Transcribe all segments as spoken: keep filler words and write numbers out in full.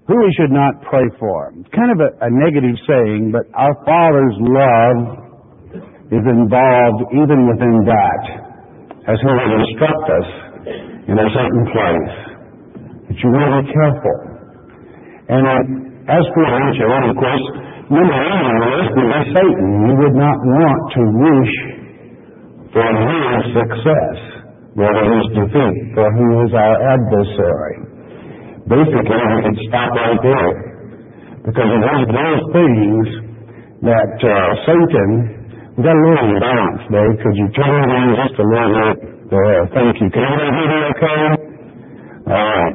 who we should not pray for. It's kind of a, a negative saying, but our Father's love is involved even within that, as He will instruct us in a certain place. But you want to be careful. And uh, as for angel, of course, number one on the list would be Satan. You would not want to wish for his success, or his defeat, for he is our adversary. Basically, we could stop right there, because it is those things that uh, Satan, we've got a little imbalance, Dave. Could you turn it on just a little bit? There, thank you. Can everybody hear me okay? All right.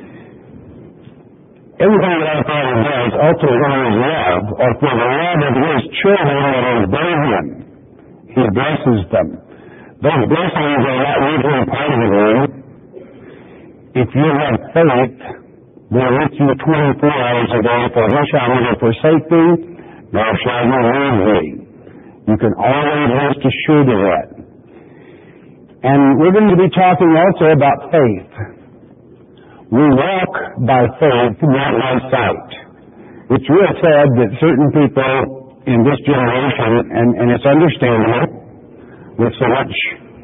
Everything that our Father does ultimately in His love, or for the love of His children that obey Him, He blesses them. Those blessings are not usually part of the word. If you have faith, they're with you twenty-four hours a day, for He shall never forsake thee, nor shall He leave thee. You can always rest assured of that. And we're going to be talking also about faith. We walk by faith, not by sight. It's real sad that certain people in this generation, and, and it's understandable, with so much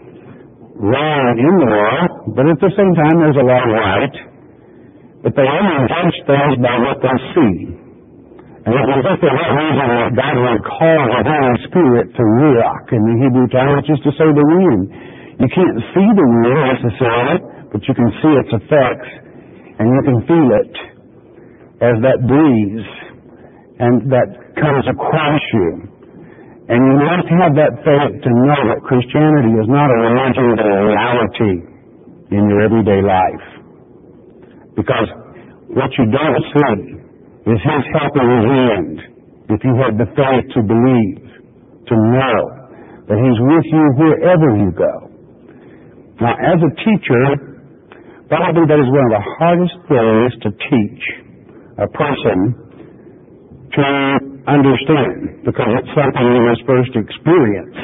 wrong in the world, but at the same time there's a lot of right, but they only judge things by what they see. And if you think for what reason that God would call the Holy Spirit to ruach in the Hebrew tongue, which is to say the wind. You can't see the wind necessarily, but you can see its effects, and you can feel it as that breeze and that comes across you. And you must have that faith to know that Christianity is not a religion but a reality in your everyday life. Because what you don't see is His helping hand if you have the faith to believe, to know that He's with you wherever you go. Now, as a teacher, probably that is one of the hardest things to teach a person to understand, because it's something you must first experience.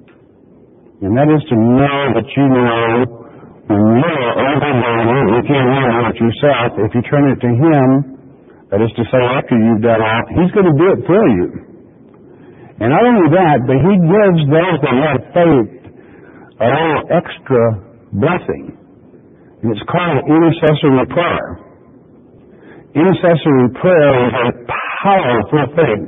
And that is to know that you know when you are overloaded, you can't handle it yourself. If you turn it to Him, that is to say after you've done all, He's going to do it for you. And not only that, but He gives those that have faith a little extra blessing. And it's called intercessory prayer. Intercessory prayer is a powerful thing.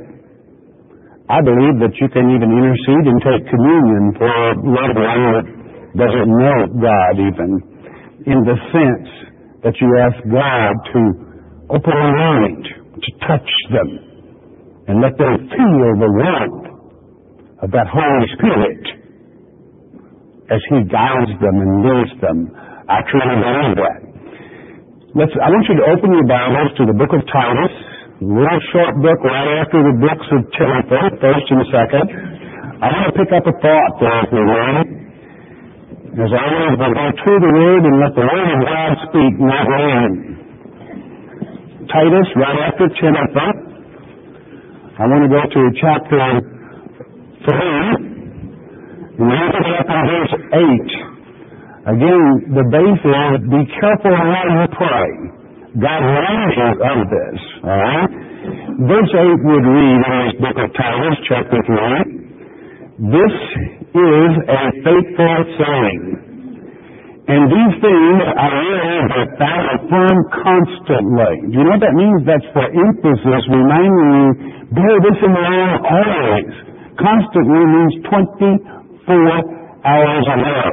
I believe that you can even intercede and take communion for a loved one that doesn't know God even, in the sense that you ask God to open their mind, to touch them, and let them feel the warmth of that Holy Spirit as He guides them and leads them. I truly believe that. Let's, I want you to open your Bibles to the book of Titus, a little short book right after the books of Timothy, first and second. I want to pick up a thought there if you're ready. As always, we'll go through the Word and let the Word of God speak, not rain. Titus, right after Timothy. I want to go to chapter three, and we'll pick up in verse eight. Again, the base is, be careful how you pray. God warns you of this, all right? Verse eight would read in this book of Titus, chapter three, this is a faithful saying, and these things I will that thou affirm constantly. Do you know what that means? That's for emphasis, reminding you, bear this in mind always. Constantly means twenty-four hours a day.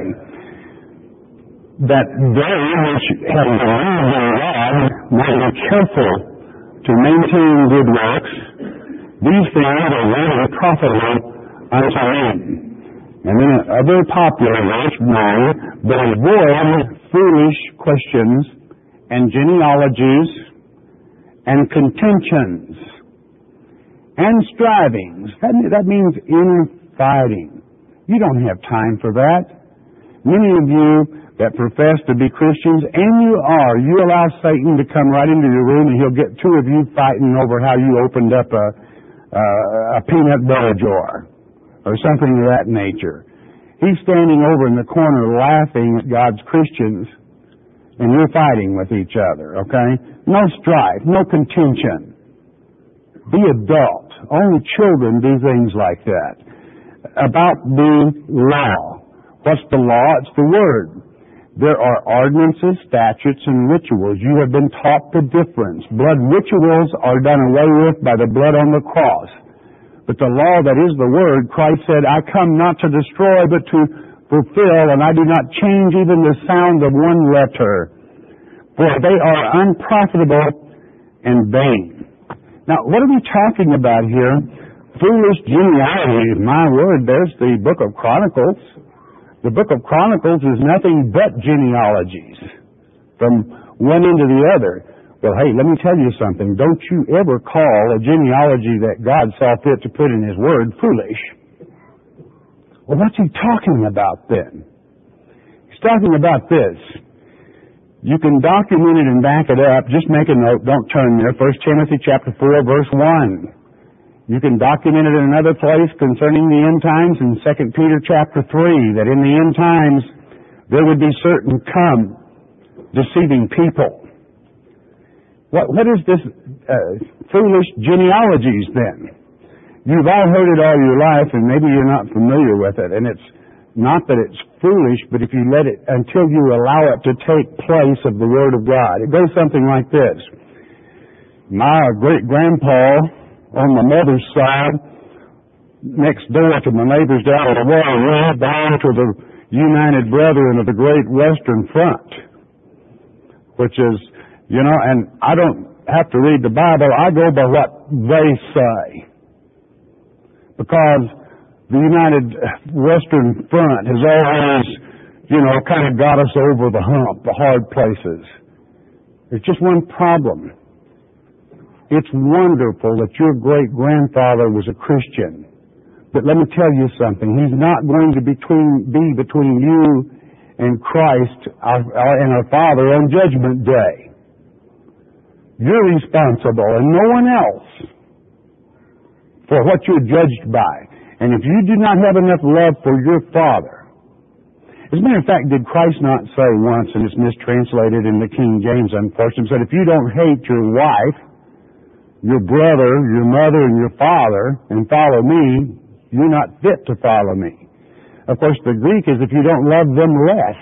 That they which have believed in God might be careful to maintain good works. These things are really profitable unto men. And then a very popular verse, nine, but avoid foolish questions and genealogies and contentions and strivings. That, that means infighting. You don't have time for that. Many of you that profess to be Christians, and you are, you allow Satan to come right into your room and he'll get two of you fighting over how you opened up a, uh, a peanut butter jar or something of that nature. He's standing over in the corner laughing at God's Christians and you're fighting with each other, okay? No strife, no contention. Be adult. Only children do things like that. About the law. What's the law? It's the Word. There are ordinances, statutes, and rituals. You have been taught the difference. Blood rituals are done away with by the blood on the cross. But the law that is the Word, Christ said, I come not to destroy, but to fulfill, and I do not change even the sound of one letter. For they are unprofitable and vain. Now, what are we talking about here? Foolish genealogy. My word, there's the book of Chronicles. The book of Chronicles is nothing but genealogies from one end to the other. Well, hey, let me tell you something. Don't you ever call a genealogy that God saw fit to put in His Word foolish. Well, what's He talking about then? He's talking about this. You can document it and back it up. Just make a note. Don't turn there. First Timothy chapter four, verse one. You can document it in another place concerning the end times in Second Peter chapter three, that in the end times there would be certain come deceiving people. What, what is this uh, foolish genealogies then? You've all heard it all your life, and maybe you're not familiar with it. And it's not that it's foolish, but if you let it, until you allow it to take place of the Word of God. It goes something like this. My great-grandpa on my mother's side, next door to my neighbors down the wall, right down to the United Brethren of the Great Western Front, which is, you know, and I don't have to read the Bible. I go by what they say. Because the United Western Front has always, you know, kind of got us over the hump, the hard places. There's just one problem. It's wonderful that your great-grandfather was a Christian. But let me tell you something. He's not going to between, be between you and Christ our, our, and our Father on Judgment Day. You're responsible and no one else for what you're judged by. And if you do not have enough love for your Father, as a matter of fact, did Christ not say once, and it's mistranslated in the King James, unfortunately, said, if you don't hate your wife, your brother, your mother, and your father, and follow me, you're not fit to follow me. Of course, the Greek is if you don't love them less.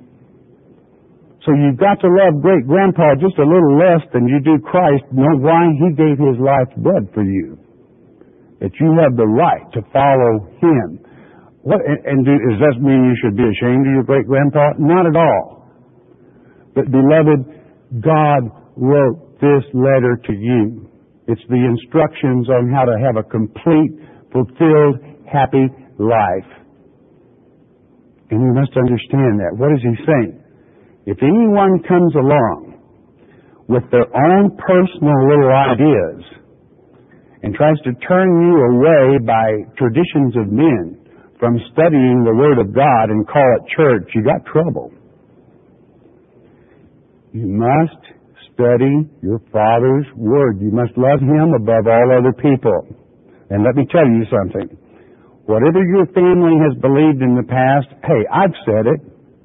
So you've got to love great-grandpa just a little less than you do Christ. Know why? He gave His life's blood for you. That you have the right to follow Him. What, and do, does that mean you should be ashamed of your great-grandpa? Not at all. But, beloved, God wrote this letter to you. It's the instructions on how to have a complete, fulfilled, happy life. And you must understand that. What is He saying? If anyone comes along with their own personal little ideas and tries to turn you away by traditions of men from studying the Word of God and call it church, you got trouble. You must study your Father's Word. You must love Him above all other people. And let me tell you something. Whatever your family has believed in the past, hey, I've said it.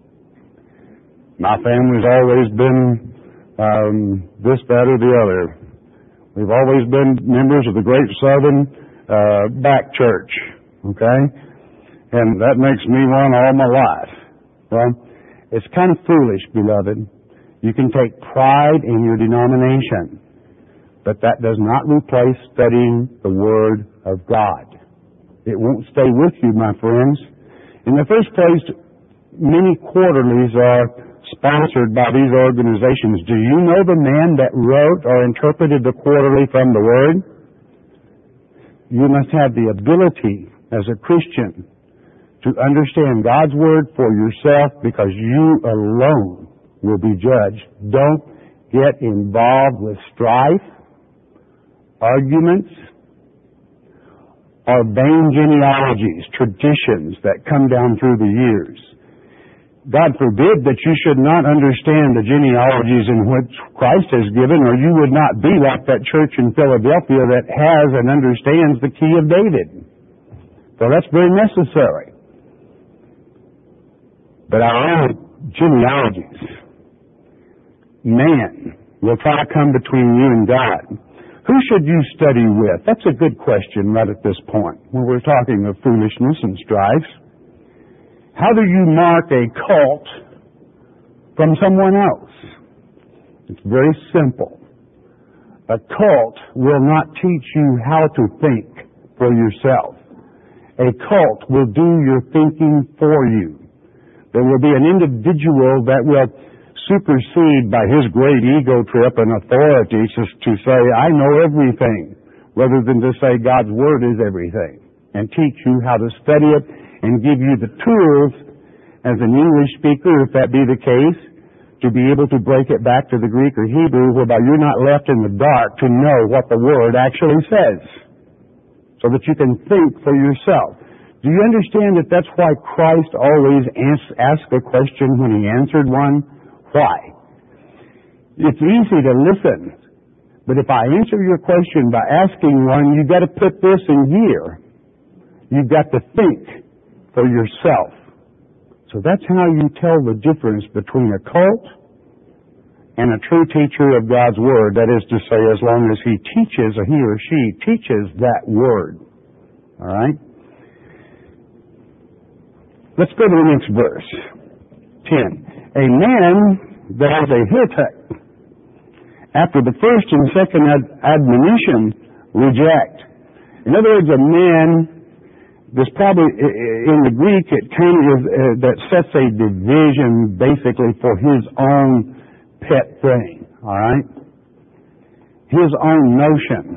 My family's always been um, this, that, or the other. We've always been members of the Great Southern uh, Back Church, okay? And that makes me one all my life. Well, it's kind of foolish, beloved. You can take pride in your denomination, but that does not replace studying the Word of God. It won't stay with you, my friends. In the first place, many quarterlies are sponsored by these organizations. Do you know the man that wrote or interpreted the quarterly from the Word? You must have the ability as a Christian to understand God's Word for yourself, because you alone will be judged. Don't get involved with strife, arguments, or vain genealogies, traditions that come down through the years. God forbid that you should not understand the genealogies in which Christ has given, or you would not be like that church in Philadelphia that has and understands the key of David. So that's very necessary. But our own genealogies, man will try to come between you and God. Who should you study with? That's a good question right at this point when we're talking of foolishness and strife. How do you mark a cult from someone else? It's very simple. A cult will not teach you how to think for yourself. A cult will do your thinking for you. There will be an individual that will supersede by his great ego trip and authority just to say, I know everything, rather than to say God's Word is everything, and teach you how to study it and give you the tools as an English speaker, if that be the case, to be able to break it back to the Greek or Hebrew, whereby you're not left in the dark to know what the Word actually says, so that you can think for yourself. Do you understand that that's why Christ always asked a question when He answered one? Why? It's easy to listen, but if I answer your question by asking one, you've got to put this in here. You've got to think for yourself. So that's how you tell the difference between a cult and a true teacher of God's Word. That is to say, as long as he teaches, or he or she teaches that Word. All right? Let's go to the next verse. ten. A man that is a Hittite, after the first and second ad- admonition, reject. In other words, a man, there's probably, in the Greek, it kind of, uh, that sets a division basically for his own pet thing, all right? His own notion.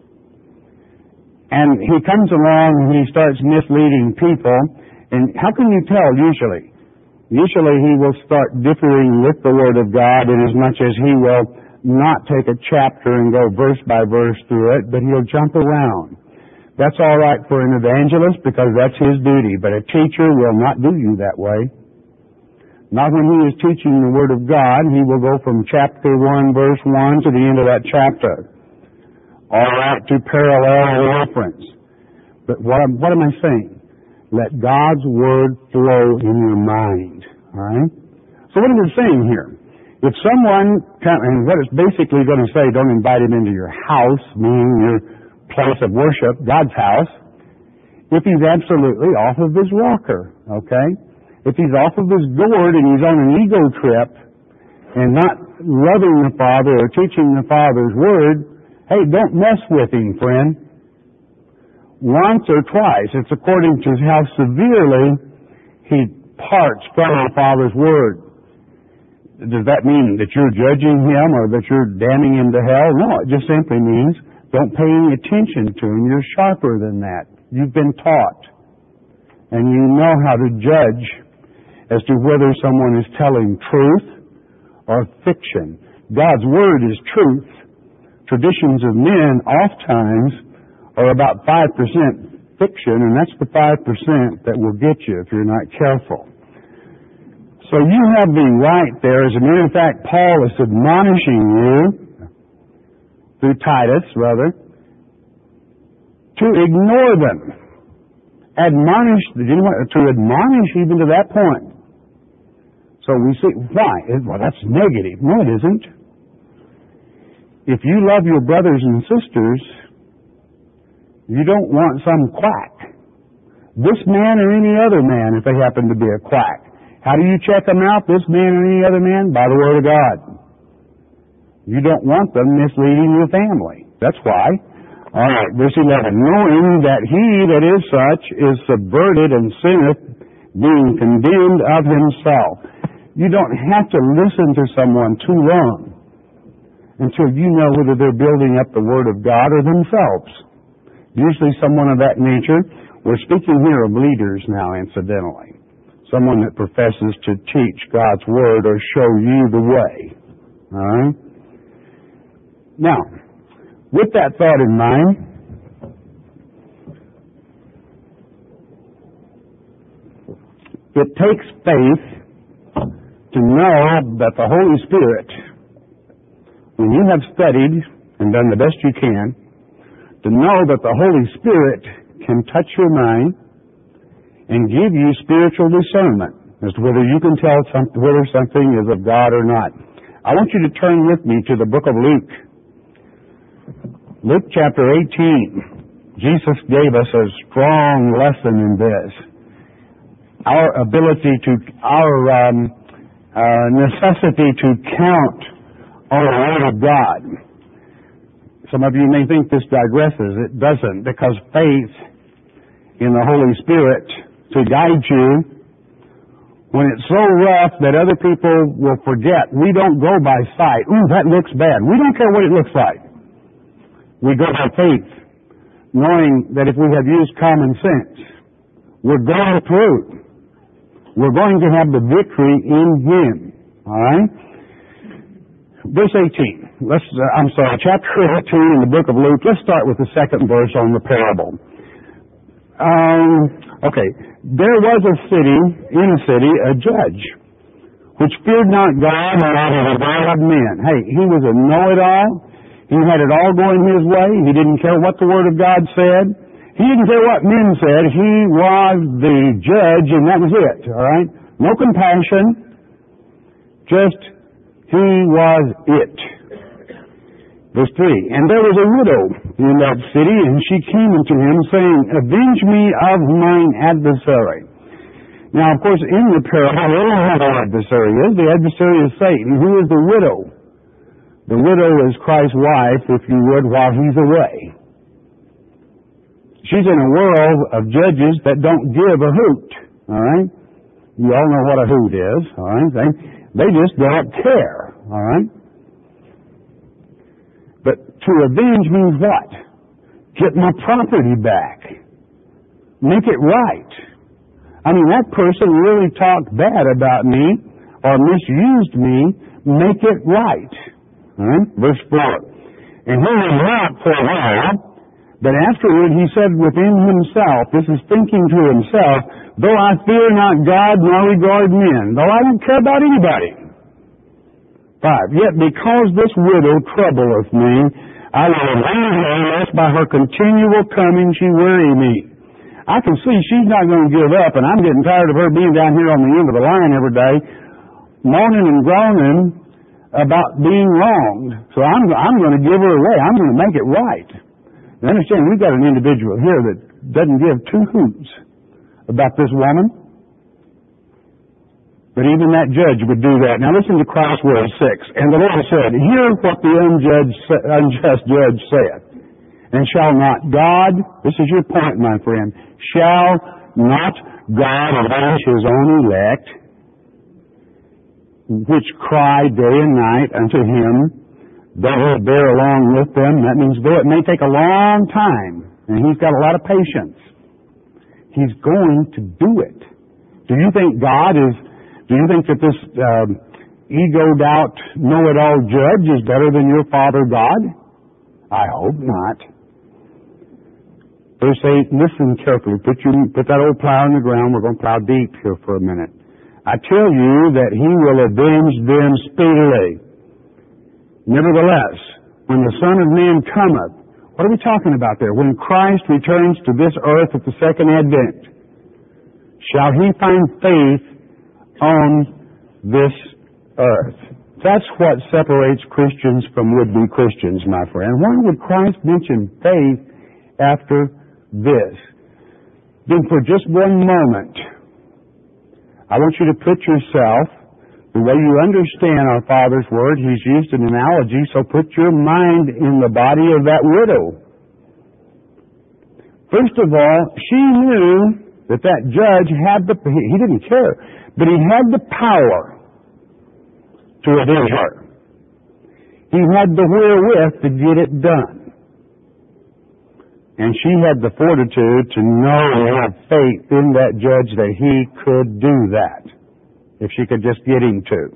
And he comes along and he starts misleading people, and how can you tell usually? Usually he will start differing with the Word of God in as much as he will not take a chapter and go verse by verse through it, but he'll jump around. That's all right for an evangelist because that's his duty, but a teacher will not do you that way. Not when he is teaching the Word of God. He will go from chapter one, verse one to the end of that chapter. All right to parallel reference. But what, what am I saying? Let God's Word flow in your mind. All right? So what is it saying here? If someone, and what it's basically going to say, don't invite him into your house, meaning your place of worship, God's house, if he's absolutely off of his rocker, okay? If he's off of his gourd and he's on an ego trip and not loving the Father or teaching the Father's Word, hey, don't mess with him, friend. Once or twice. It's according to how severely he parts from the Father's Word. Does that mean that you're judging him or that you're damning him to hell? No, it just simply means don't pay any attention to him. You're sharper than that. You've been taught. And you know how to judge as to whether someone is telling truth or fiction. God's Word is truth. Traditions of men oftentimes are about five percent fiction, and that's the five percent that will get you if you're not careful. So you have the right there. As a matter of fact, Paul is admonishing you, through Titus, rather, to ignore them. Admonish, to admonish even to that point. So we see, why? Well, that's negative. No, it isn't. If you love your brothers and sisters, you don't want some quack. This man or any other man, if they happen to be a quack. How do you check them out, this man or any other man? By the Word of God. You don't want them misleading your family. That's why. All right, verse eleven. Knowing that he that is such is subverted and sinneth, being condemned of himself. You don't have to listen to someone too long until you know whether they're building up the Word of God or themselves. Usually someone of that nature. We're speaking here of leaders now, incidentally. Someone that professes to teach God's Word or show you the way. All right? Now, with that thought in mind, it takes faith to know that the Holy Spirit, when you have studied and done the best you can, to know that the Holy Spirit can touch your mind and give you spiritual discernment as to whether you can tell some, whether something is of God or not. I want you to turn with me to the book of Luke. Luke chapter eighteen. Jesus gave us a strong lesson in this. Our ability to, our um, uh, necessity to count on the Word of God. Some of you may think this digresses. It doesn't, because faith in the Holy Spirit to guide you when it's so rough that other people will forget. We don't go by sight. Ooh, that looks bad. We don't care what it looks like. We go by faith, knowing that if we have used common sense, we're going through. We're going to have the victory in Him. All right? Verse eighteen. Let's, uh, I'm sorry, chapter eighteen in the book of Luke. Let's start with the second verse on the parable. Um, okay. There was a city, in a city, a judge, which feared not God nor the regard of men. Hey, he was a know-it-all. He had it all going his way. He didn't care what the Word of God said. He didn't care what men said. He was the judge, and that was it. All right? No compassion. Just, he was it. Verse three. And there was a widow in that city, and she came unto him, saying, Avenge me of mine adversary. Now, of course, in the parable, we don't know who the adversary is. The adversary is Satan. Who is the widow? The widow is Christ's wife, if you would, while he's away. She's in a world of judges that don't give a hoot. All right? You all know what a hoot is. All right? They, they just don't care. All right? But to avenge means what? Get my property back. Make it right. I mean, that person really talked bad about me or misused me. Make it right. All right? Verse four. And he was not for a while, but afterward he said within himself, this is thinking to himself, though I fear not God nor regard men, though I don't care about anybody. Five. Yet because this widow troubleth me, I will avenge her, lest by her continual coming she weary me. I can see she's not going to give up, and I'm getting tired of her being down here on the end of the line every day, moaning and groaning about being wronged. So I'm, I'm going to give her away. I'm going to make it right. Now understand, we've got an individual here that doesn't give two hoots about this woman. But even that judge would do that. Now listen to Christ's word, six. And the Lord said, hear what the unjudged, unjust judge said. And shall not God, this is your point, my friend, shall not God avenge His own elect, which cry day and night unto Him, though He bear along with them? That means though it may take a long time, and He's got a lot of patience, He's going to do it. Do you think God is, do you think that this um, egoed out, know-it-all judge is better than your Father God? I hope not. Verse eight, listen carefully. Put, you, put that old plow in the ground. We're going to plow deep here for a minute. I tell you that He will avenge them speedily. Nevertheless, when the Son of Man cometh, what are we talking about there? When Christ returns to this earth at the second advent, shall He find faith on this earth? That's what separates Christians from would-be Christians, my friend. Why would Christ mention faith after this? Then for just one moment, I want you to put yourself, the way you understand our Father's Word, He's used an analogy, so put your mind in the body of that widow. First of all, she knew that that judge had the, he didn't care, but he had the power to avenge her. He had the wherewith to get it done. And she had the fortitude to know and have faith in that judge that he could do that, if she could just get him to.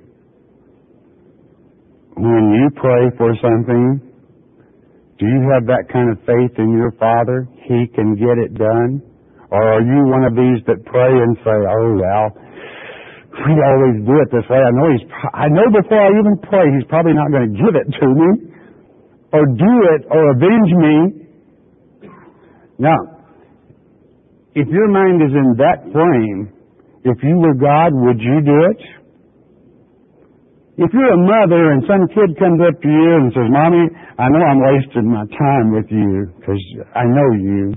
When you pray for something, do you have that kind of faith in your Father? He can get it done? Or are you one of these that pray and say, oh, well, we always do it this way. I know he's, I know before I even pray, He's probably not going to give it to me, or do it, or avenge me. Now, if your mind is in that frame, if you were God, would you do it? If you're a mother and some kid comes up to you and says, Mommy, I know I'm wasting my time with you because I know you.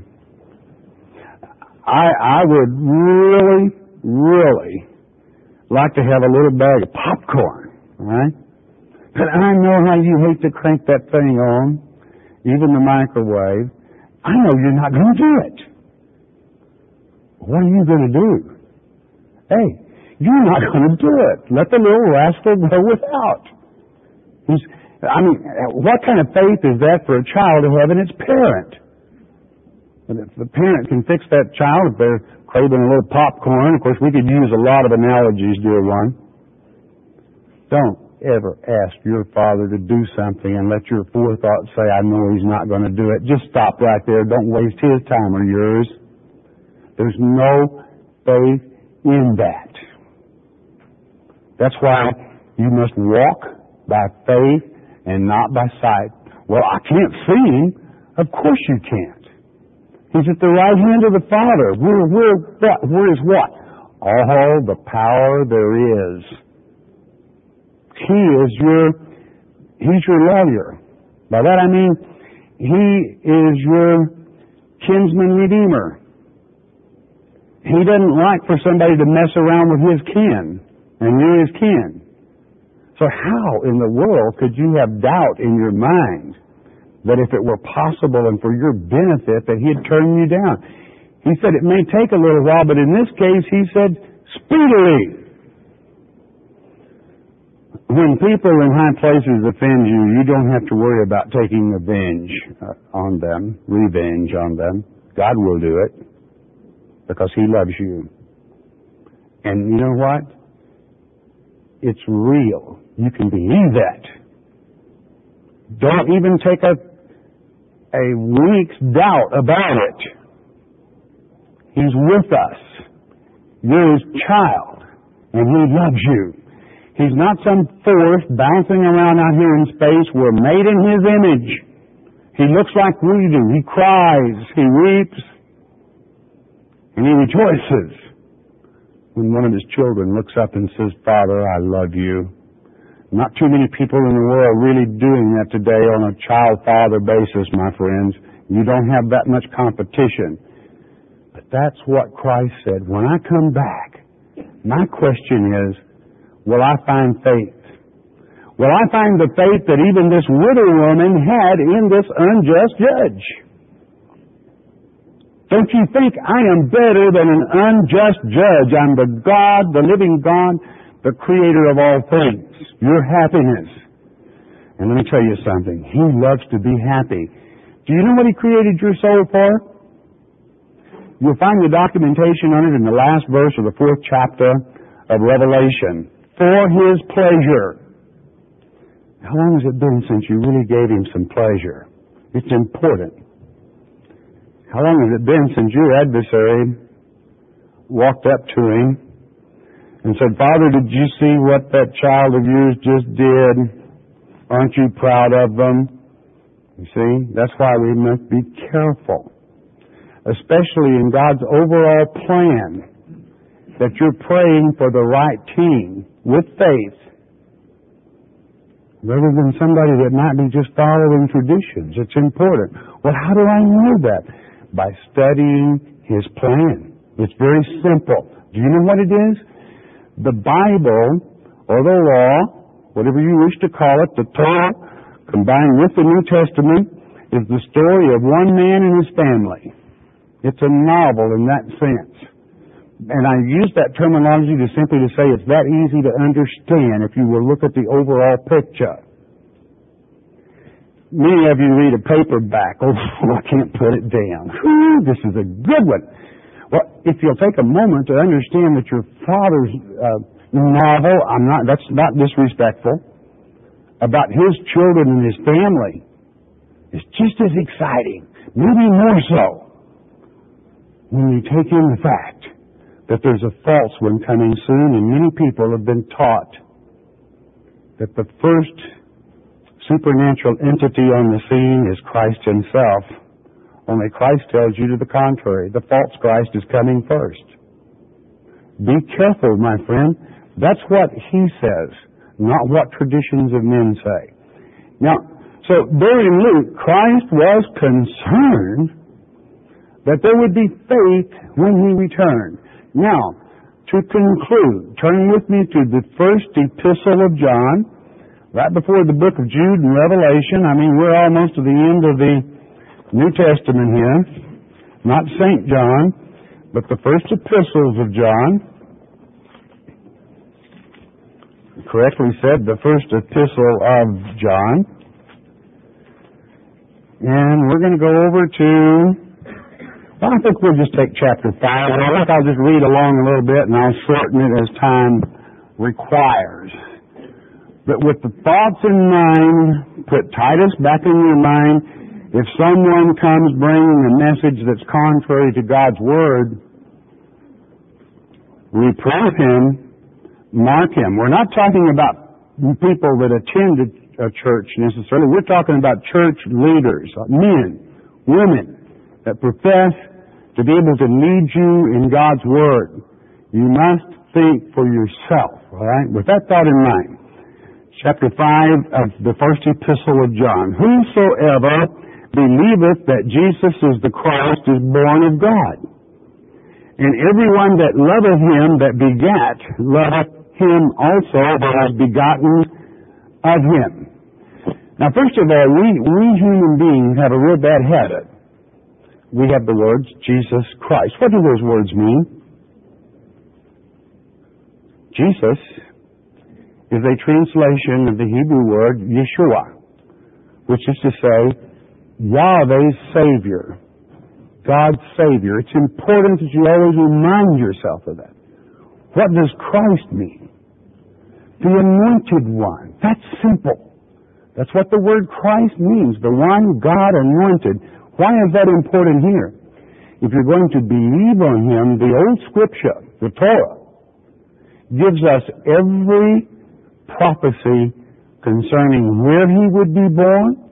I, I would really, really like to have a little bag of popcorn, right? But I know how you hate to crank that thing on, even the microwave. I know you're not going to do it. What are you going to do? Hey, you're not going to do it. Let the little rascal go without. He's, I mean, what kind of faith is that for a child to have in its parent? And if the parent can fix that child, if they're craving a little popcorn, of course we could use a lot of analogies, dear one. Don't ever ask your father to do something and let your forethought say, I know he's not going to do it. Just stop right there. Don't waste his time or yours. There's no faith in that. That's why you must walk by faith and not by sight. Well, I can't see him. Of course you can't. He's at the right hand of the Father. Where, where, what? Where is what? All the power there is. He is your, he's your lawyer. By that I mean, he is your kinsman redeemer. He doesn't like for somebody to mess around with his kin, and you're his kin. So how in the world could you have doubt in your mind that if it were possible and for your benefit that he'd turn you down? He said it may take a little while, but in this case he said speedily. When people in high places offend you, you don't have to worry about taking revenge uh, on them, revenge on them. God will do it because he loves you. And you know what? It's real. You can believe that. Don't even take a, a week's doubt about it. He's with us. You're his child, and he loves you. He's not some force bouncing around out here in space. We're made in his image. He looks like we do. He cries. He weeps. And he rejoices when one of his children looks up and says, Father, I love you. Not too many people in the world really doing that today on a child-father basis, my friends. You don't have that much competition. But that's what Christ said. When I come back, my question is, will I find faith? Will I find the faith that even this widow woman had in this unjust judge? Don't you think I am better than an unjust judge? I'm the God, the living God, the creator of all things. Your happiness. And let me tell you something. He loves to be happy. Do you know what he created your soul for? You'll find the documentation on it in the last verse of the fourth chapter of Revelation. For his pleasure. How long has it been since you really gave him some pleasure? It's important. How long has it been since your adversary walked up to him and said, Father, did you see what that child of yours just did? Aren't you proud of them? You see, that's why we must be careful, especially in God's overall plan, that you're praying for the right team with faith, rather than somebody that might be just following traditions. It's important. Well, how do I know that? By studying his plan. It's very simple. Do you know what it is? The Bible, or the law, whatever you wish to call it, the Torah, combined with the New Testament, is the story of one man and his family. It's a novel in that sense. And I use that terminology to simply to say it's that easy to understand if you will look at the overall picture. Many of you read a paperback. Oh, I can't put it down. Whew, this is a good one. Well, if you'll take a moment to understand that your father's uh, novel, I'm not, that's not disrespectful, about his children and his family, is just as exciting, maybe more so, when you take in the fact that there's a false one coming soon, and many people have been taught that the first supernatural entity on the scene is Christ himself. Only Christ tells you to the contrary. The false Christ is coming first. Be careful, my friend. That's what he says, not what traditions of men say. Now, so there in Luke, Christ was concerned that there would be faith when He returned. Now, to conclude, turn with me to the first epistle of John, right before the book of Jude and Revelation. I mean, we're almost to the end of the New Testament here. Not Saint John, but the first epistles of John. Correctly said, the first epistle of John. And we're going to go over to, well, I think we'll just take chapter five. And I think I'll just read along a little bit and I'll shorten it as time requires. But with the thoughts in mind, put Titus back in your mind. If someone comes bringing a message that's contrary to God's Word, reprove him, mark him. We're not talking about people that attend a church necessarily. We're talking about church leaders, men, women that profess to be able to lead you in God's Word. You must think for yourself, all right? With that thought in mind, chapter five of the first epistle of John. Whosoever believeth that Jesus is the Christ is born of God. And everyone that loveth him that begat, loveth him also that is begotten of him. Now, first of all, we, we human beings have a real bad habit. We have the words Jesus Christ. What do those words mean? Jesus is a translation of the Hebrew word Yeshua, which is to say, Yahweh's Savior, God's Savior. It's important that you always remind yourself of that. What does Christ mean? The Anointed One. That's simple. That's what the word Christ means, the one God anointed. Why is that important here? If you're going to believe on Him, the old Scripture, the Torah, gives us every prophecy concerning where He would be born,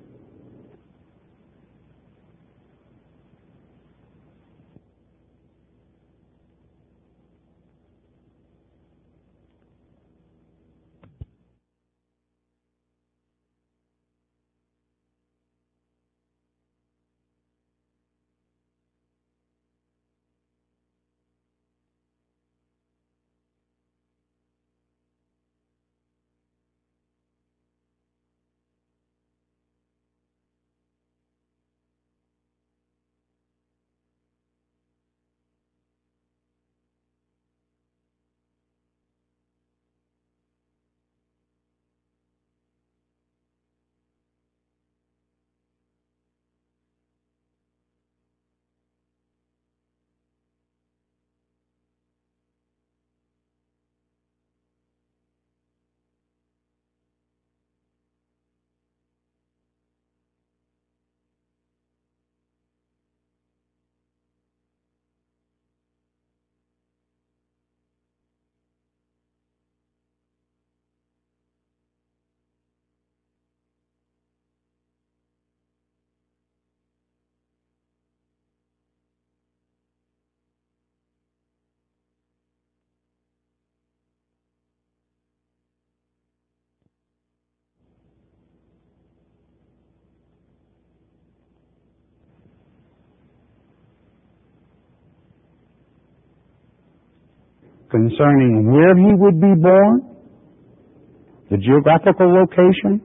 concerning where He would be born, the geographical location,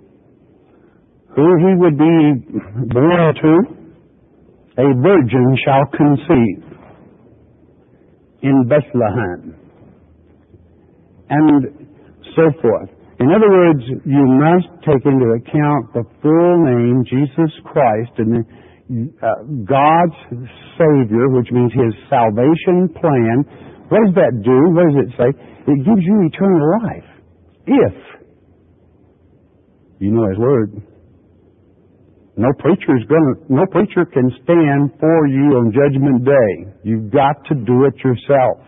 who He would be born to. A virgin shall conceive in Bethlehem, and so forth. In other words, you must take into account the full name, Jesus Christ, and the, uh, God's Savior, which means His salvation plan. What does that do? What does it say? It gives you eternal life. If you know His Word. No preacher is gonna, no preacher can stand for you on Judgment Day. You've got to do it yourself.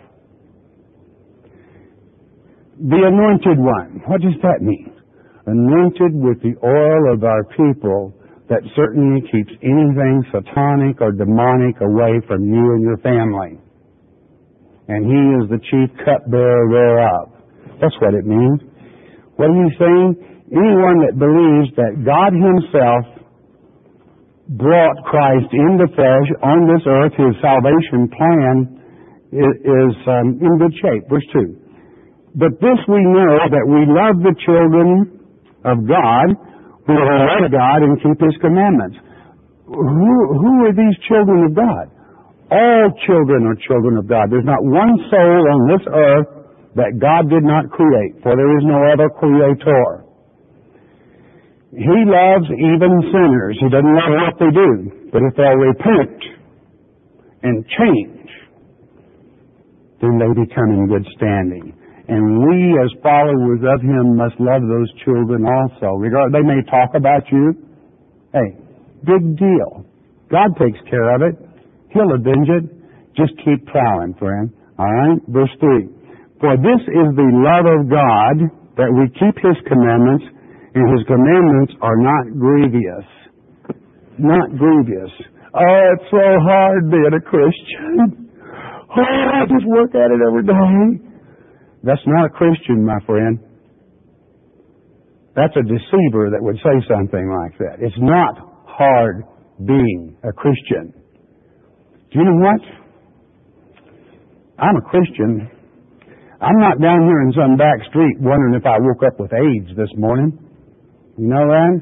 The Anointed One. What does that mean? Anointed with the oil of our people that certainly keeps anything satanic or demonic away from you and your family. And He is the chief cupbearer thereof. That's what it means. What are you saying? Anyone that believes that God Himself brought Christ in the flesh on this earth, His salvation plan, is, is um, in good shape. Verse two. But this we know, that we love the children of God, who love God and keep His commandments. Who, who are these children of God? All children are children of God. There's not one soul on this earth that God did not create, for there is no other creator. He loves even sinners. He doesn't love what they do. But if they'll repent and change, then they become in good standing. And we, as followers of Him, must love those children also. Regard, they may talk about you. Hey, big deal. God takes care of it. He'll avenge it. Just keep plowing, friend. All right? Verse three. For this is the love of God, that we keep His commandments, and His commandments are not grievous. Not grievous. Oh, it's so hard being a Christian. Oh, I just work at it every day. That's not a Christian, my friend. That's a deceiver that would say something like that. It's not hard being a Christian. Do you know what? I'm a Christian. I'm not down here in some back street wondering if I woke up with AIDS this morning. You know that?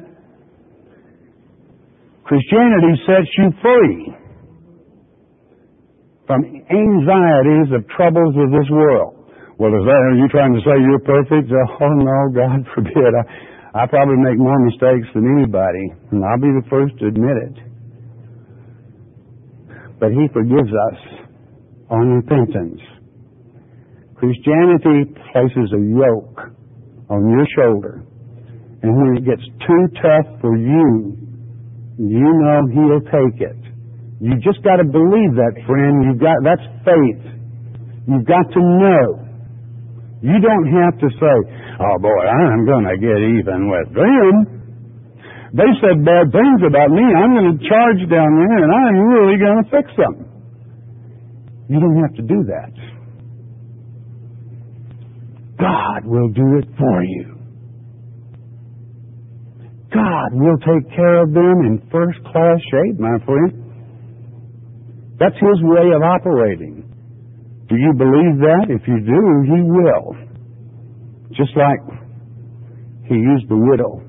Christianity sets you free from anxieties of troubles of this world. Well, is that, are you trying to say you're perfect? Oh, no, God forbid. I, I probably make more mistakes than anybody, and I'll be the first to admit it. But He forgives us on repentance. Christianity places a yoke on your shoulder, and when it gets too tough for you, you know He'll take it. You just got to believe that, friend. You've got, that's faith. You've got to know. You don't have to say, oh boy, I'm going to get even with them. They said bad things about me. I'm going to charge down there and I'm really going to fix them. You don't have to do that. God will do it for you. God will take care of them in first class shape, my friend. That's His way of operating. Do you believe that? If you do, He will. Just like He used the widow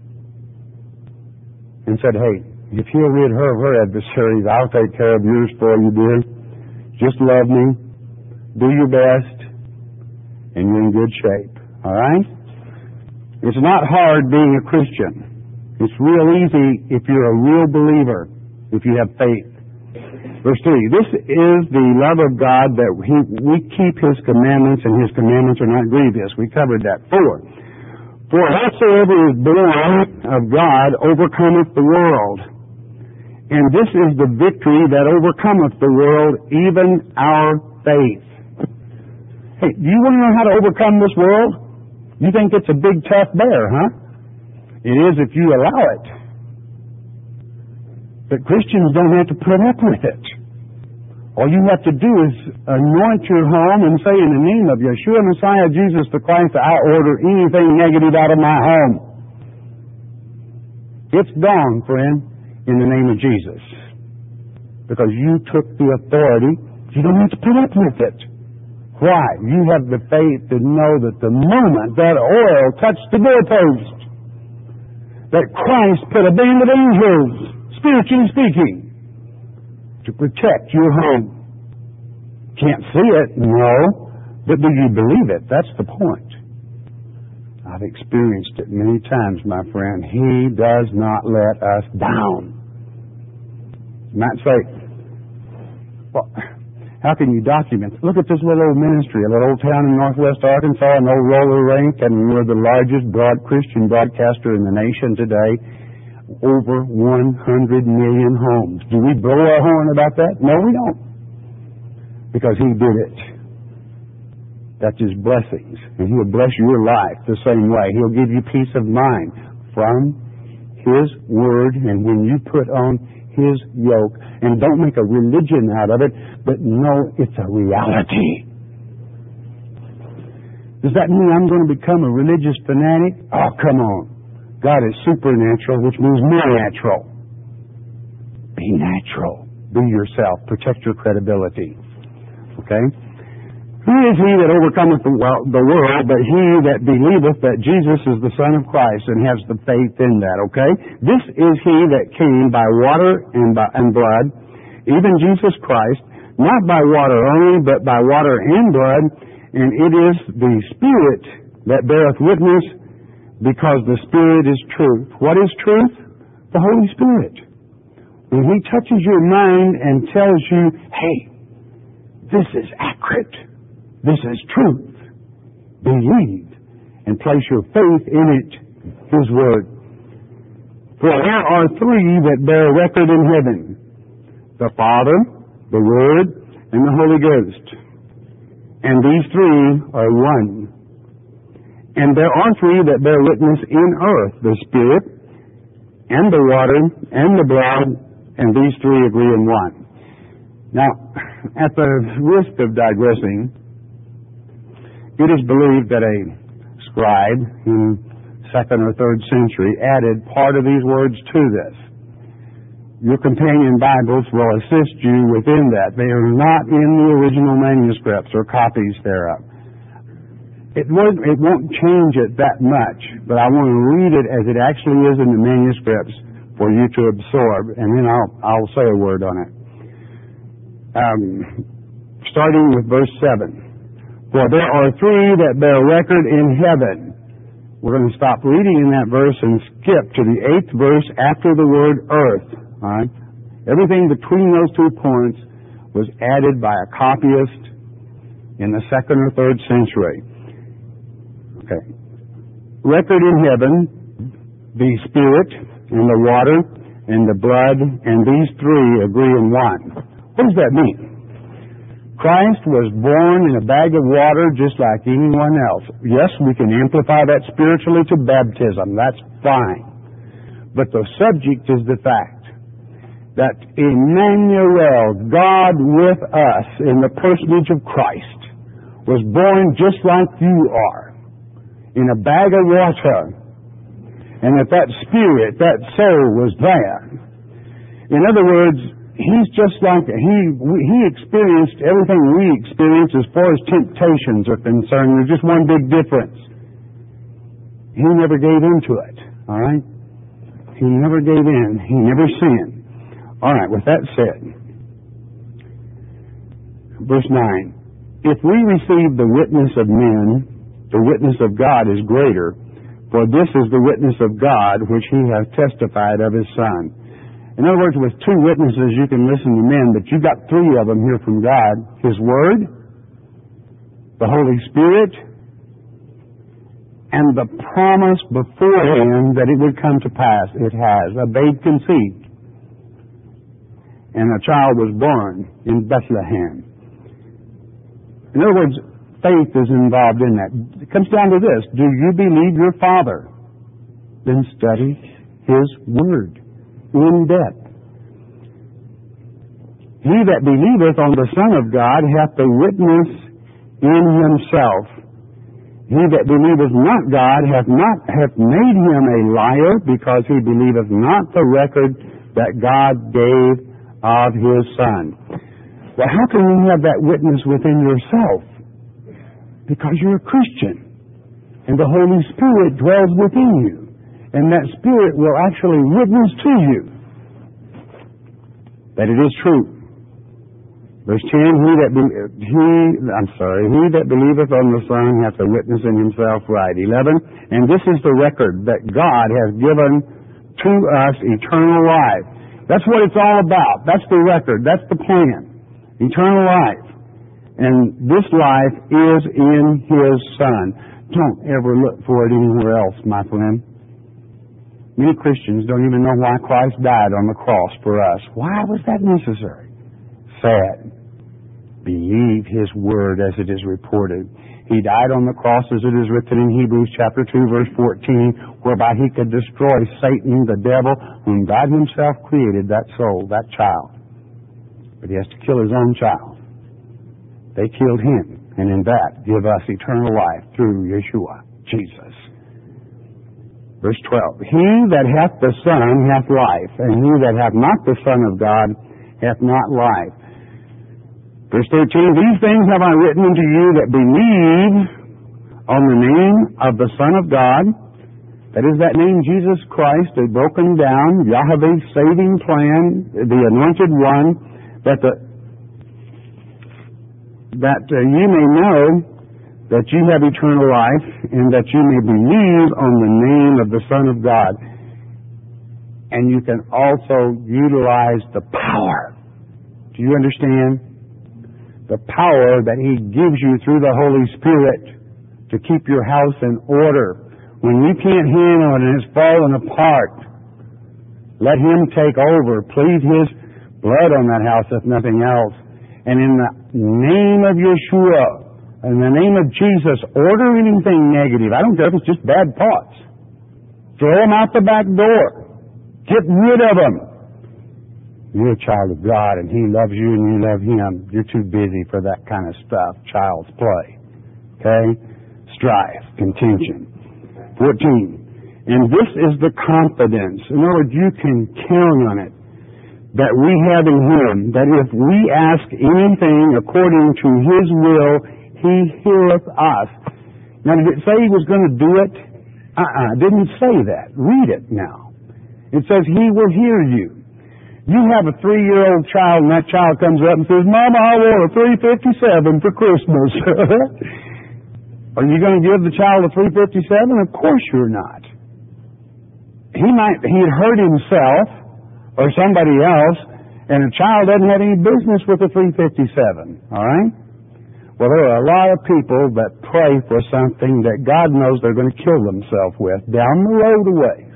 and said, hey, if He'll rid her of her adversaries, I'll take care of yours for you, dear. Just love me, do your best, and you're in good shape. All right? It's not hard being a Christian. It's real easy if you're a real believer, if you have faith. Verse three, this is the love of God, that he, we keep His commandments, and His commandments are not grievous. We covered that. Four, for whatsoever is born of God overcometh the world. And this is the victory that overcometh the world, even our faith. Hey, do you want to know how to overcome this world? You think it's a big tough bear, huh? It is if you allow it. But Christians don't have to put up with it. All you have to do is anoint your home and say, in the name of Yeshua Messiah, Jesus the Christ, I order anything negative out of my home. It's gone, friend, in the name of Jesus. Because you took the authority. You don't have to put up with it. Why? You have the faith to know that the moment that oil touched the doorpost, that Christ put a band of angels, spiritually speaking, to protect your home. Can't see it, no, but do you believe it? That's the point. I've experienced it many times, my friend. He does not let us down. You might say, well, how can you document? Look at this little old ministry, a little old town in northwest Arkansas, an old roller rink, and we're the largest broad Christian broadcaster in the nation today. Over one hundred million homes. Do we blow our horn about that? No, we don't. Because He did it. That's His blessings. And He'll bless your life the same way. He'll give you peace of mind from His Word, and when you put on His yoke, and don't make a religion out of it, but know it's a reality. Does that mean I'm going to become a religious fanatic? Oh, come on. God is supernatural, which means more natural. Be natural. Be yourself. Protect your credibility. Okay? Who is he that overcometh the, well, the world, but he that believeth that Jesus is the Son of Christ and has the faith in that, okay? This is he that came by water and, by, and blood, even Jesus Christ, not by water only, but by water and blood, and it is the Spirit that beareth witness, because the Spirit is truth. What is truth? The Holy Spirit. When he touches your mind and tells you, hey, this is accurate, this is truth, believe and place your faith in it, His Word. For there are three that bear record in heaven, the Father, the Word, and the Holy Ghost. And these three are one. And there are three that bear witness in earth, the Spirit, and the water, and the blood, and these three agree in one. Now, at the risk of digressing, it is believed that a scribe in second or third century added part of these words to this. Your companion Bibles will assist you within that. They are not in the original manuscripts or copies thereof. It won't, it won't change it that much, but I want to read it as it actually is in the manuscripts for you to absorb, and then I'll, I'll say a word on it. Um, starting with verse seven. For there are three that bear record in heaven. We're going to stop reading in that verse and skip to the eighth verse after the word earth. All right? Everything between those two points was added by a copyist in the second or third century. Okay. Record in heaven, the Spirit, and the water, and the blood, and these three agree in one. What does that mean? Christ was born in a bag of water just like anyone else. Yes, we can amplify that spiritually to baptism. That's fine. But the subject is the fact that Emmanuel, God with us in the personage of Christ, was born just like you are, in a bag of water, and that that spirit, that soul was there. In other words, he's just like, he he experienced everything we experience as far as temptations are concerned. There's just one big difference. He never gave in to it, all right? He never gave in. He never sinned. All right, with that said, verse nine, if we receive the witness of men, the witness of God is greater, for this is the witness of God which he hath testified of his Son. In other words, with two witnesses you can listen to men, but you've got three of them here from God. His Word, the Holy Spirit, and the promise beforehand that it would come to pass. It has. A babe conceived, and a child was born in Bethlehem. In other words, faith is involved in that. It comes down to this. Do you believe your Father? Then study His Word in depth. He that believeth on the Son of God hath the witness in himself. He that believeth not God hath not hath made him a liar, because he believeth not the record that God gave of his Son. Well, how can you have that witness within yourself? Because you're a Christian, and the Holy Spirit dwells within you. And that Spirit will actually witness to you that it is true. Verse ten, he that be, he I'm sorry, he that believeth on the Son hath a witness in himself. Right. Eleven, and this is the record that God has given to us eternal life. That's what it's all about. That's the record. That's the plan. Eternal life. And this life is in His Son. Don't ever look for it anywhere else, my friend. Many Christians don't even know why Christ died on the cross for us. Why was that necessary? Sad. Believe His Word as it is reported. He died on the cross as it is written in Hebrews chapter two, verse fourteen, whereby He could destroy Satan, the devil, whom God Himself created, that soul, that child. But He has to kill His own child. They killed Him. and in that give us eternal life through Yeshua, Jesus. Verse twelve, he that hath the Son hath life, and he that hath not the Son of God hath not life. Verse thirteen, these things have I written unto you that believe on the name of the Son of God, that is that name Jesus Christ, the broken down, Yahweh's saving plan, the anointed one, that the, that uh, you may know that you have eternal life, and that you may believe on the name of the Son of God. And you can also utilize the power. Do you understand? The power that He gives you through the Holy Spirit to keep your house in order. When you can't handle it and it's falling apart, let Him take over. Plead His blood on that house, if nothing else. And in the name of Yeshua, in the name of Jesus, order anything negative. I don't care if it's just bad thoughts. Throw them out the back door. Get rid of them. You're a child of God, and He loves you and you love Him. You're too busy for that kind of stuff. Child's play. Okay? Strife, contention. fourteen. And this is the confidence. In other words, you can count on it, that we have in Him, that if we ask anything according to His will, He heareth us. Now, did it say He was going to do it? Uh-uh, it didn't say that. Read it now. It says He will hear you. You have a three-year-old child, and that child comes up and says, Mama, I want a three fifty-seven for Christmas. Are you going to give the child a three fifty-seven? Of course you're not. He might, he'd hurt himself or somebody else, and a child doesn't have any business with a three fifty-seven. All right? Well, there are a lot of people that pray for something that God knows they're going to kill themselves with down the road a ways.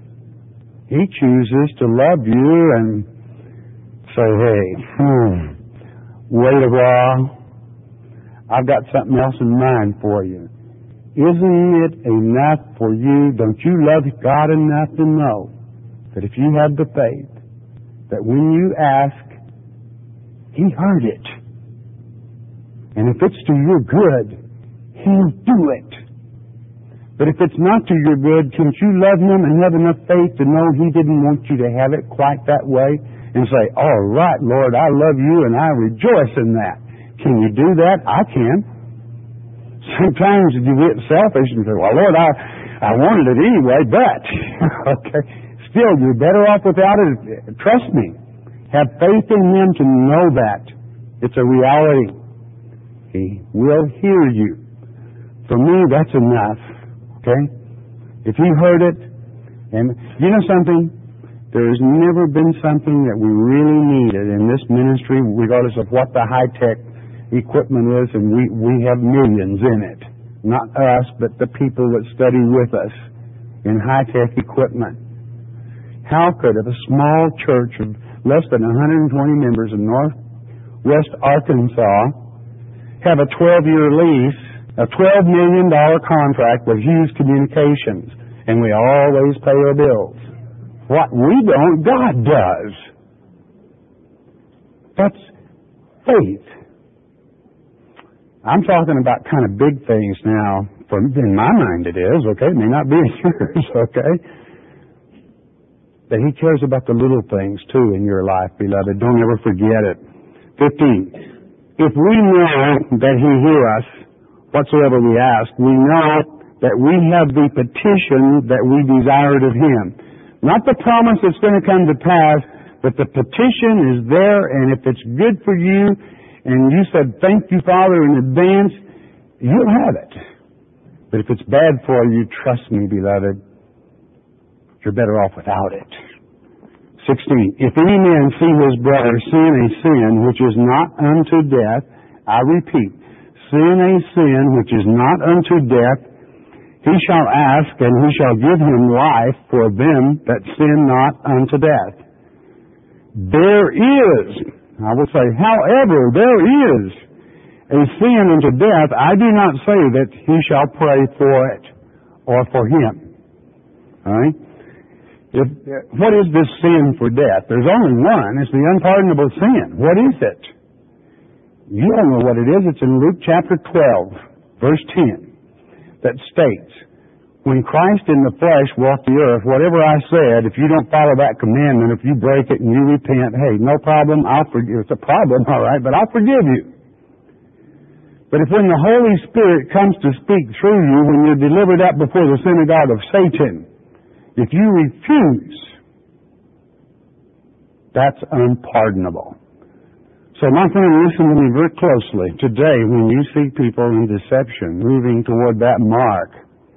He chooses to love you and say, hey, hmm, wait a while. I've got something else in mind for you. Isn't it enough for you? Don't you love God enough to know that if you have the faith, that when you ask, He heard it. And if it's to your good, He'll do it. But if it's not to your good, can't you love Him and have enough faith to know He didn't want you to have it quite that way? And say, all right, Lord, I love you and I rejoice in that. Can you do that? I can. Sometimes you get selfish and say, well, Lord, I, I wanted it anyway, but, okay, still, you're better off without it. Trust me. Have faith in Him to know that. It's a reality. He will hear you. For me, that's enough. Okay? If He heard it, and you know something? There has never been something that we really needed in this ministry, regardless of what the high-tech equipment is, and we, we have millions in it. Not us, but the people that study with us in high-tech equipment. How could a small church of less than one hundred twenty members in northwest Arkansas have a twelve-year lease, a twelve million dollars contract with Hughes Communications, and we always pay our bills? What we don't, God does. That's faith. I'm talking about kind of big things now. For, in my mind it is, okay? It may not be in yours, okay? But He cares about the little things, too, in your life, beloved. Don't ever forget it. fifteen. If we know that He hears us, whatsoever we ask, we know that we have the petition that we desired of Him. Not the promise that's going to come to pass, but the petition is there, and if it's good for you, and you said, thank you, Father, in advance, you'll have it. But if it's bad for you, trust me, beloved, you're better off without it. sixteen. If any man see his brother sin a sin which is not unto death, I repeat, sin a sin which is not unto death, he shall ask, and He shall give him life for them that sin not unto death. There is, I will say, however, there is a sin unto death. I do not say that he shall pray for it or for him. All right? If, what is this sin for death? There's only one. It's the unpardonable sin. What is it? You don't know what it is. It's in Luke chapter twelve, verse ten, that states, when Christ in the flesh walked the earth, whatever I said, if you don't follow that commandment, if you break it and you repent, hey, no problem, I'll forgive. It's a problem, all right, but I'll forgive you. But if when the Holy Spirit comes to speak through you, when you're delivered up before the synagogue of Satan, if you refuse, that's unpardonable. So my friend, listen to me very closely. Today, when you see people in deception moving toward that mark,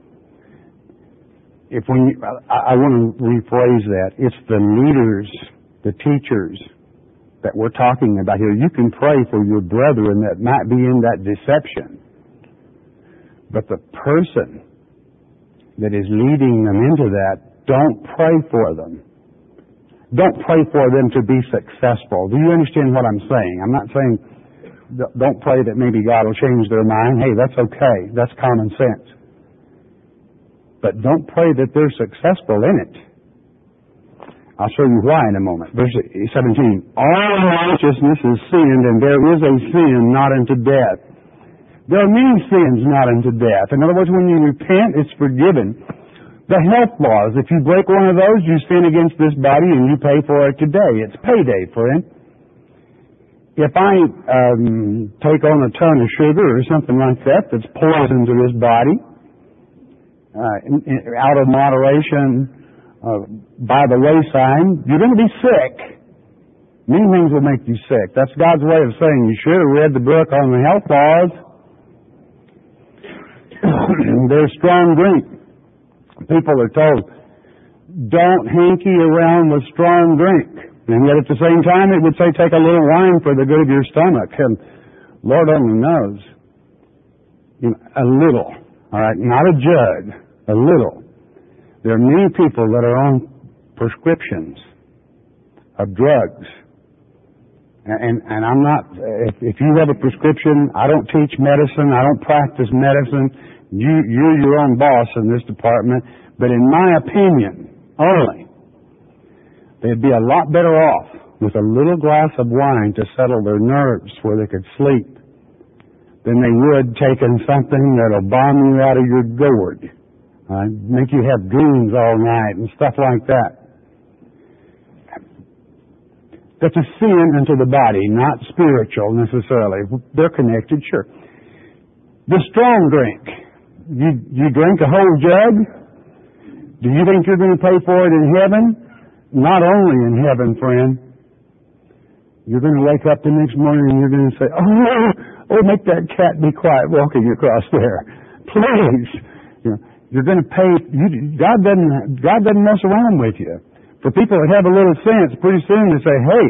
if when you, I, I want to rephrase that. It's the leaders, the teachers that we're talking about here. You can pray for your brethren that might be in that deception. But the person that is leading them into that, don't pray for them. Don't pray for them to be successful. Do you understand what I'm saying? I'm not saying don't pray that maybe God will change their mind. Hey, that's okay. That's common sense. But don't pray that they're successful in it. I'll show you why in a moment. Verse seventeen. All unrighteousness is sinned, and there is a sin not unto death. There are many sins not unto death. In other words, when you repent, it's forgiven. The health laws, if you break one of those, you sin against this body and you pay for it today. It's payday, friend. If I um, take on a ton of sugar or something like that that's poison to this body, uh, in, in, out of moderation, uh, by the wayside, you're going to be sick. Many things will make you sick. That's God's way of saying you should have read the book on the health laws. There's strong drink. People are told, don't hanky around with strong drink. And yet at the same time it would say take a little wine for the good of your stomach. And Lord only knows. You know, a little. All right, not a jug. A little. There are many people that are on prescriptions of drugs. And, and I'm not, if, if you have a prescription, I don't teach medicine, I don't practice medicine. You, you're your own boss in this department. But in my opinion, only, they'd be a lot better off with a little glass of wine to settle their nerves where they could sleep than they would taking something that'll bomb you out of your gourd. Uh, make you have dreams all night and stuff like that. That's a sin into the body, not spiritual necessarily. They're connected, sure. The strong drink. You, you drink a whole jug? Do you think you're going to pay for it in heaven? Not only in heaven, friend. You're going to wake up the next morning and you're going to say, oh, oh, make that cat be quiet walking across there. Please. You know, you're going to pay. You, God doesn't, God doesn't mess around with you. For people that have a little sense, pretty soon they say, hey,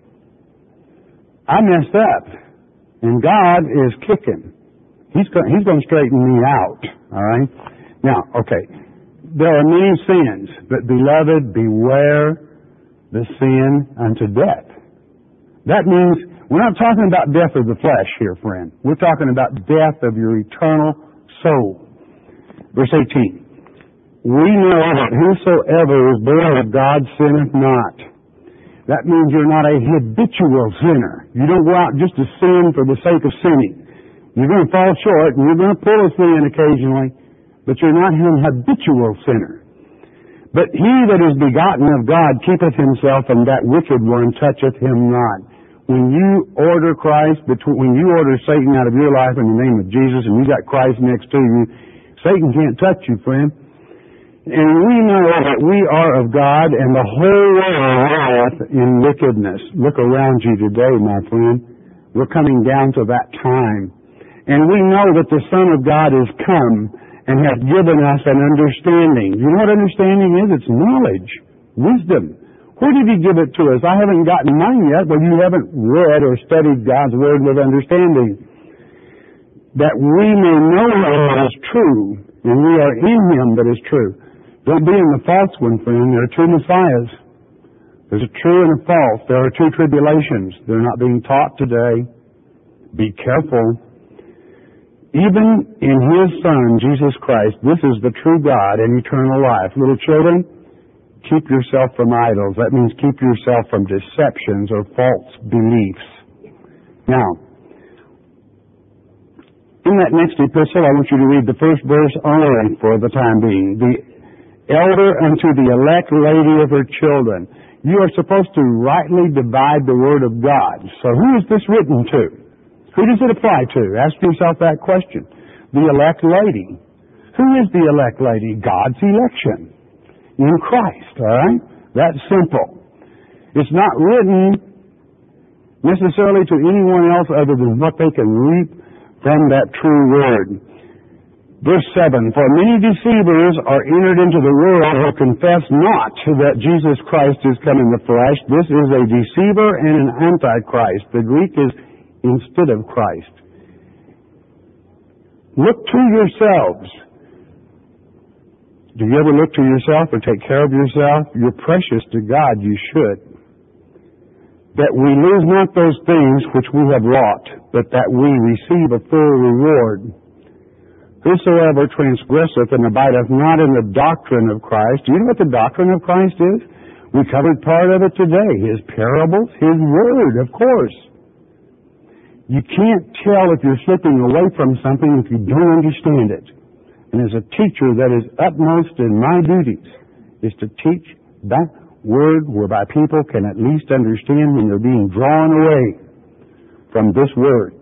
I messed up. And God is kicking. He's going, he's going to straighten me out. All right? Now, okay. There are many sins, but beloved, beware the sin unto death. That means we're not talking about death of the flesh here, friend. We're talking about death of your eternal soul. Verse eighteen. We know that whosoever is born of God sinneth not. That means you're not a habitual sinner. You don't go out just to sin for the sake of sinning. You're going to fall short and you're going to pull a sin occasionally, but you're not an habitual sinner. But he that is begotten of God keepeth himself, and that wicked one toucheth him not. When you order Christ, when you order Satan out of your life in the name of Jesus and you got Christ next to you, Satan can't touch you, friend. And we know that we are of God, and the whole world lieth in wickedness. Look around you today, my friend. We're coming down to that time. And we know that the Son of God is come and hath given us an understanding. You know what understanding is? It's knowledge, wisdom. Where did He give it to us? I haven't gotten mine yet. Well, you haven't read or studied God's Word with understanding. That we may know what is true, and we are in Him that is true. Don't be in the false one, friend. There are two Messiahs. There's a true and a false. There are two tribulations. They're not being taught today. Be careful. Even in His Son, Jesus Christ, this is the true God and eternal life. Little children, keep yourself from idols. That means keep yourself from deceptions or false beliefs. Now, In that next epistle, I want you to read the first verse only for the time being. The elder unto the elect lady of her children. You are supposed to rightly divide the word of God. So who is this written to? Who does it apply to? Ask yourself that question. The elect lady. Who is the elect lady? God's election. In Christ, all right? That's simple. It's not written necessarily to anyone else other than what they can reap from that true word. Verse seven, for many deceivers are entered into the world who confess not that Jesus Christ is come in the flesh. This is a deceiver and an antichrist. The Greek is instead of Christ. Look to yourselves. Do you ever look to yourself or take care of yourself? You're precious to God, you should. That we lose not those things which we have wrought, but that we receive a full reward. Whosoever transgresseth and abideth not in the doctrine of Christ. Do you know what the doctrine of Christ is? We covered part of it today. His parables, His word, of course. You can't tell if you're slipping away from something if you don't understand it. And as a teacher, that is utmost in my duties, is to teach that word whereby people can at least understand when they're being drawn away from this word.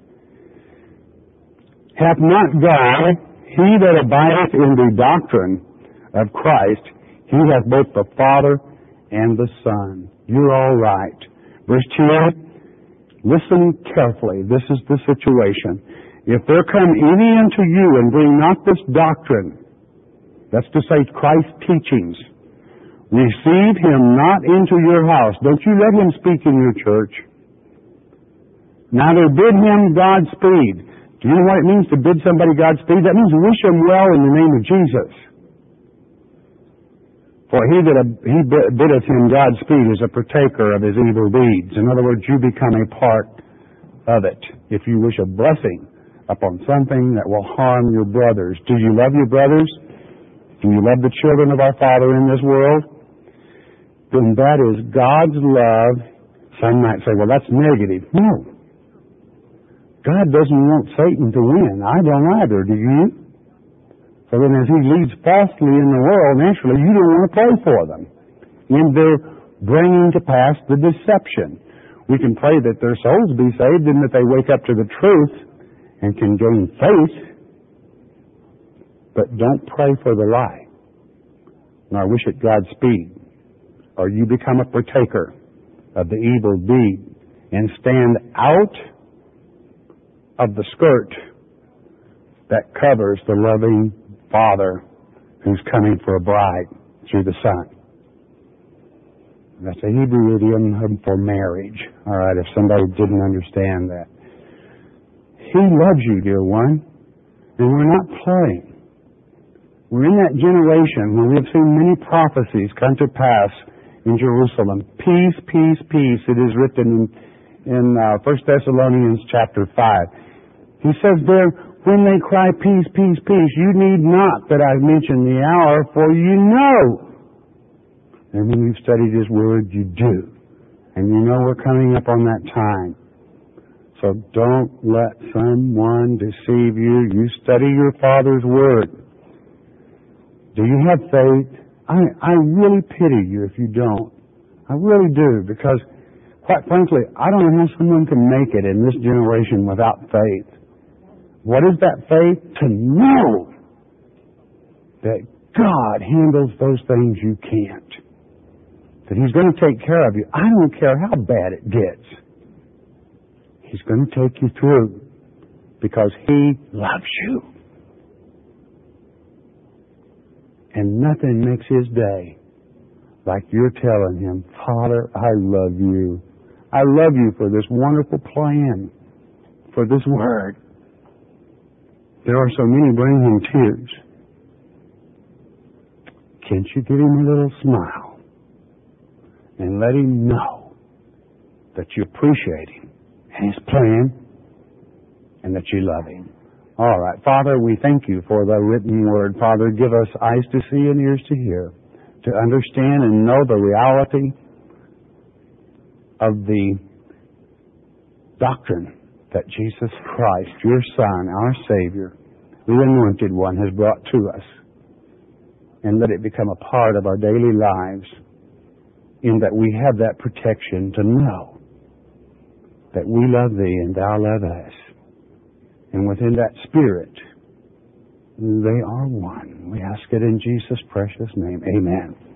Hath not God, he that abideth in the doctrine of Christ, he hath both the Father and the Son. You're all right. Verse ten, listen carefully. This is the situation. If there come any unto you and bring not this doctrine, that's to say Christ's teachings, receive him not into your house. Don't you let him speak in your church. Neither bid him Godspeed. Do you know what it means to bid somebody Godspeed? That means wish him well in the name of Jesus. For he that he biddeth him Godspeed is a partaker of his evil deeds. In other words, you become a part of it. If you wish a blessing upon something that will harm your brothers. Do you love your brothers? Do you love the children of our Father in this world? Then that is God's love. Some might say, well, that's negative. No. God doesn't want Satan to win. I don't either, do you? So then as he leads falsely in the world, naturally, you don't want to pray for them in their bringing to pass the deception. We can pray that their souls be saved and that they wake up to the truth and can gain faith, but don't pray for the lie, nor wish it Godspeed, or you become a partaker of the evil deed and stand out of the skirt that covers the loving Father who's coming for a bride through the Son. That's a Hebrew idiom for marriage. All right, if somebody didn't understand that. He loves you, dear one, and we're not playing. We're in that generation when we have seen many prophecies come to pass in Jerusalem. Peace, peace, peace. It is written in, in uh, First Thessalonians chapter five. He says there, when they cry peace, peace, peace, you need not that I mention the hour, for you know. And when you've studied His Word, you do. And you know we're coming up on that time. So don't let someone deceive you. You study your Father's Word. Do you have faith? I, I really pity you if you don't. I really do, because quite frankly, I don't know how someone can make it in this generation without faith. What is that faith? To know that God handles those things you can't. That He's going to take care of you. I don't care how bad it gets. He's going to take you through because He loves you. And nothing makes His day like you're telling Him, Father, I love you. I love you for this wonderful plan, for this Word. There are so many bringing tears. Can't you give Him a little smile and let Him know that you appreciate Him and His plan and that you love Him? All right. Father, we thank You for the written Word. Father, give us eyes to see and ears to hear, to understand and know the reality of the doctrine that Jesus Christ, your Son, our Savior, the Anointed One, has brought to us. And let it become a part of our daily lives, in that we have that protection to know that we love Thee and Thou love us. And within that Spirit, they are one. We ask it in Jesus' precious name. Amen.